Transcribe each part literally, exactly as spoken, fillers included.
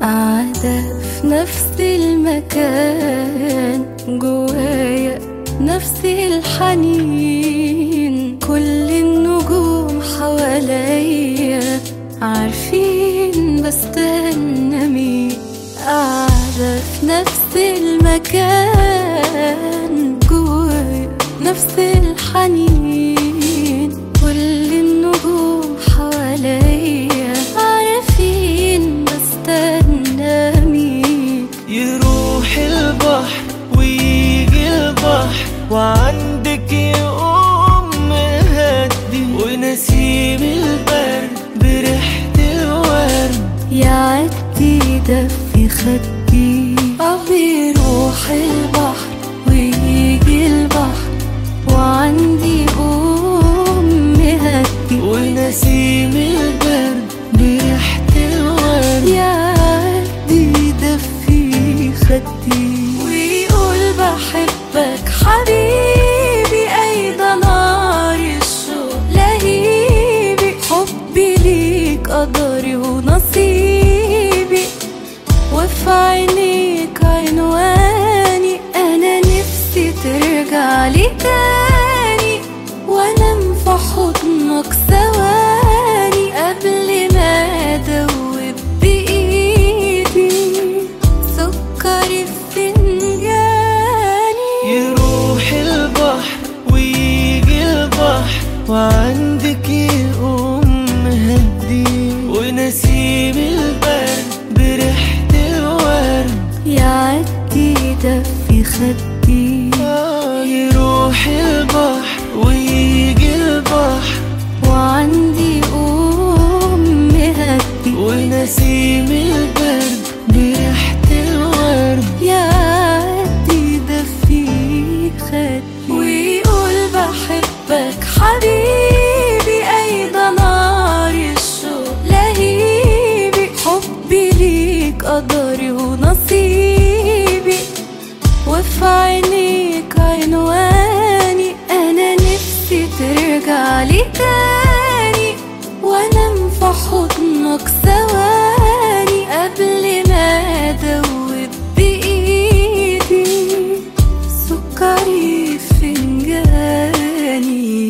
قاعدة في نفس المكان، جوايا نفس الحنين. كل النجوم حواليا عارفين بستنى مين. قاعدة في نفس المكان، جوايا نفس الحنين. كل النجوم حواليا عارفين بستنى مين. يروح البحر ويجي البحر وعندك يقوم مهدي، ونسيم البرد بريحة الورد يعدي يدفي خدي. بيروح البحر ويجي البحر وعندي يقوم مهدي، ونسيم البرد بريحة الورد يعدي يدفي خدي. ويقول بحبك حبيبي، أي ده نار الشوق لهيبي. حبي ليك قدري ونصيبي، وفي عينيك عنواني. أنا نفسي ترجع لي تاني، وأنام في حضنك ثواني قبل ما أدوب بإيدي سكري في فنجاني. يروح البحر ويجي البحر وعندك يقوم مهدي، ونسيم البرد بريحة الورد يعدي يدفي خدي. آه يروح البحر ويجي البحر وعندي يقوم مهدي، ونسيم البرد بريحة الورد يعدي يدفي خدي. ويقول بحبك حبيبي، أي ده نار الشوق لهيبي. حبي ليك قدري ونصيبي، وفي عينيك عنواني. أنا نفسي ترجع لي تاني، وأنام في حضنك ثواني قبل ما أدوب بإيدي سكري في فنجاني.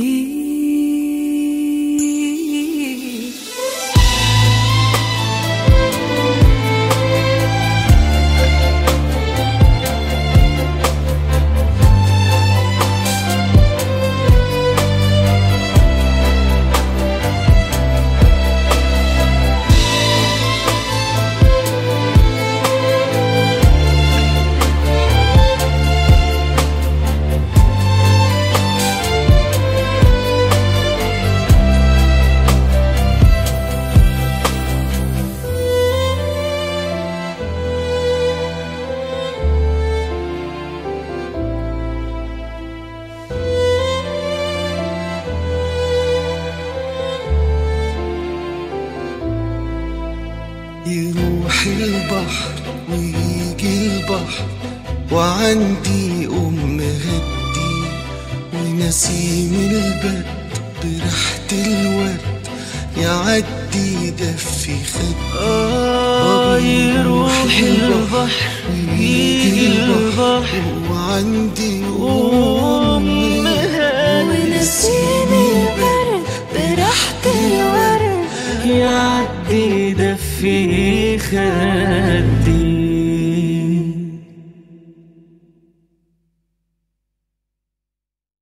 يروح البحر ويجي البحر وعندي أم مهدي، ونسيم البرد بريحة الورد يعدي يدفي خدي. آه يروح البحر ويجي البحر وعندي أم مهدي، ونسيم البرد بريحة الورد يعدي يدفي خدي.